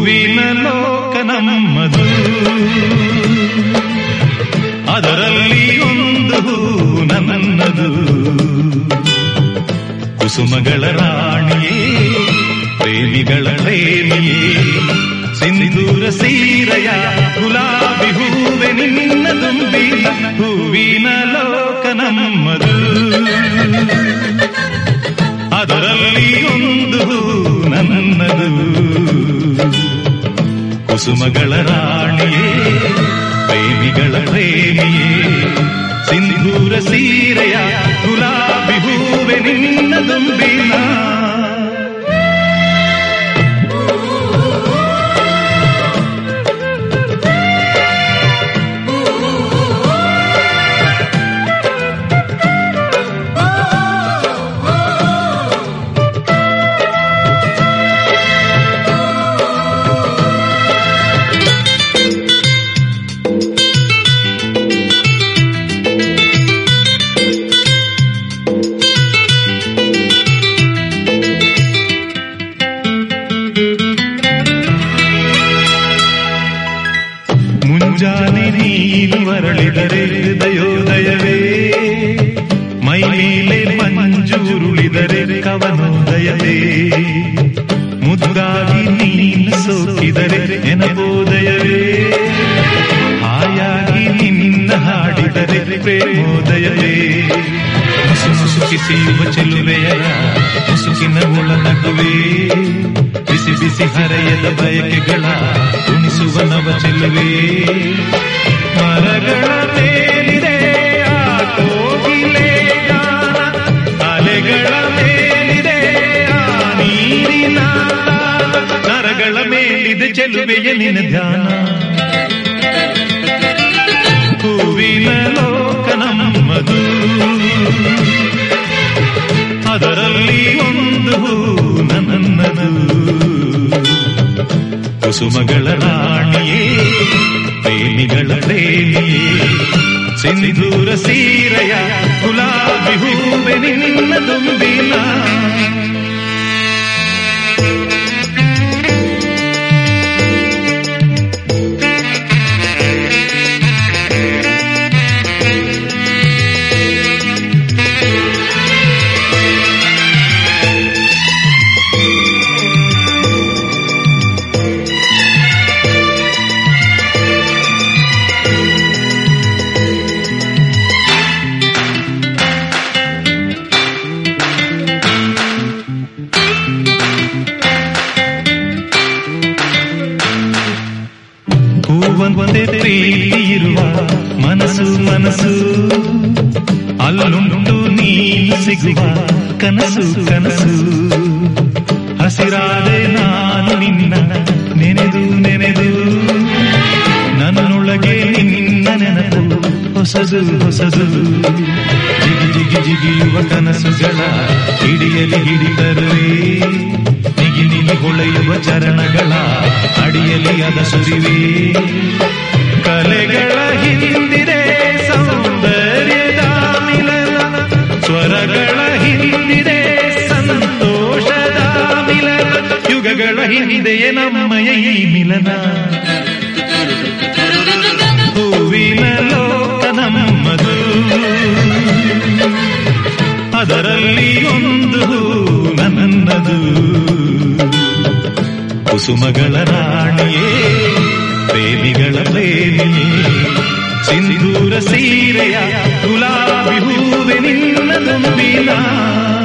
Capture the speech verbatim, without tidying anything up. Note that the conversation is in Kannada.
ಹೂವಿನ ಲೋಕ ನಮ್ಮದು, ಅದರಲ್ಲಿ ಒಂದು ಹೂ ನನ್ನದು. ಕುಸುಮಗಳ ರಾಣಿಯೇ, ಪ್ರೇಮಿಗಳ ಪ್ರೇಮಿಯೇ, ಸಿಂಧೂರ ಸೀರೆಯ ಗುಲಾಬಿ ಹೂವೆ ನಿನ್ನ ತುಂಬಿದ. ಹೂವಿನ ಲೋಕ ನಮ್ಮದು, ಅದರಲ್ಲಿ ಒಂದು ಹೂ ನನ್ನದು. ಕುಸುಮಗಳ ರಾಣಿಯೇ, ಪ್ರೇಮಿಗಳ ಪ್ರೇಮಿಯೇ, ಸಿಂಧೂರ ಸೀರೆಯ ಗುಲಾಬಿ ಹೂವೆ ನಿನ್ನ ತುಂಬಿನ. ಮುಂಜಾನೆ ನೀನು ಅರಳಿದರೆ ಹೃದಯೋದಯವೇ, ಮೈ ಮೇಲೆ ಮಂಜು ಉರುಳಿದರೆ ಕವನೋದಯವೇ. ಮುದ್ದಾಗಿ ನೀನು ಸೋಕಿದರೆ ನೆನಪೋದಯವೇ, ಹಾಯಾಗಿ ನಿನ್ನ ಹಾಡಿದರೆ ಪ್ರೇಮೋದಯವೇ. ಮುಸು ಮುಸುಕಿಸಿಯುವ ಚೆಲುವೆಯರ ಮುಸುಕಿನ ಒಳ ನಗುವೇ, ಬಿಸಿ ಬಿಸಿ ಹರೆಯದ ಬಯಕೆಗಳ ಉಣಿಸುವ ನವ ಚೆಲುವೆ. ಮರಗಳ ಮೇಲಿದೆ ಆ ಕೋಗಿಲೆ ಗಾನ, ಅಲೆಗಳ ಮೇಲಿದೆ ಆ ನೀರಿನ ತಾನ, ನರಗಳ ಮೇಲಿದೆ ಚೆಲುವೆಯ ನಿನ್ನ ಧ್ಯಾನ. ಹೂವಿನ ಲೋಕ ನಮ್ಮದು, ಅದರಲ್ಲಿ ಒಂದು ಹೂ ನನ್ನದು. ಕುಸುಮಗಳ ರಾಣಿಯೇ, ಪ್ರೇಮಿಗಳ ಪ್ರೇಮಿಯೇ, ಸಿಂಧೂರ ಸೀರೆಯ ಗುಲಾಬಿ ಹೂವೆ ನಿನ್ನ ತುಂಬಿನ. ಹೂವಂತೆ ಪ್ರೀತಿ ಇರುವ ಮನಸ್ಸು ಮನಸ್ಸು, ಅಲ್ಲುಂಟು ನೀನು ಸಿಗುವ ಕನಸು ಕನಸು. ಹಸಿರಾದೆ ನಾನು ನಿನ್ನ ನೆನೆದು ನೆನೆದು, ನನ್ನೊಳಗೆ ನಿನ್ನ ನೆನಪು ಹೊಸದು ಹೊಸದು. ಜಿಗಿ ಜಿಗಿ ಜಿಗಿಯುವ ಕನಸುಗಳ ಹಿಡಿಯಲಿ ಹಿಡಿತರುವೆ, ನಿಗಿ ನಿಗಿ ಹೊಳೆಯುವ ಚರಣಗಳ ಅಡಿಯಲಿ ಅದ ಸುರಿವೆ. ಕಲೆಗಳ ಹಿಂದಿದೆ ಸೌಂದರ್ಯದ ಮಿಲನ, ಸ್ವರಗಳ ಹಿಂದಿದೆ ಸಂತೋಷದ ಮಿಲನ. ಯುಗಗಳ ಹಿಂದೆಯೇ ನಮ್ಮಯ ಈ ಮಿಲನ. ಹೂವಿನ ಲೋಕ ನಮ್ಮದು, ಅದರಲ್ಲಿ ಒಂದು ಹೂ ನನ್ನದು. ಕುಸುಮಗಳ ರಾಣಿಯೇ, ಪ್ರೇಮಿಗಳ ಪ್ರೇಮಿಯೇ, ಸಿಂಧೂರ ಸೀರೆಯ ಗುಲಾಬಿ ಹೂವೆ ನಿನ್ನ ತುಂಬಿನ.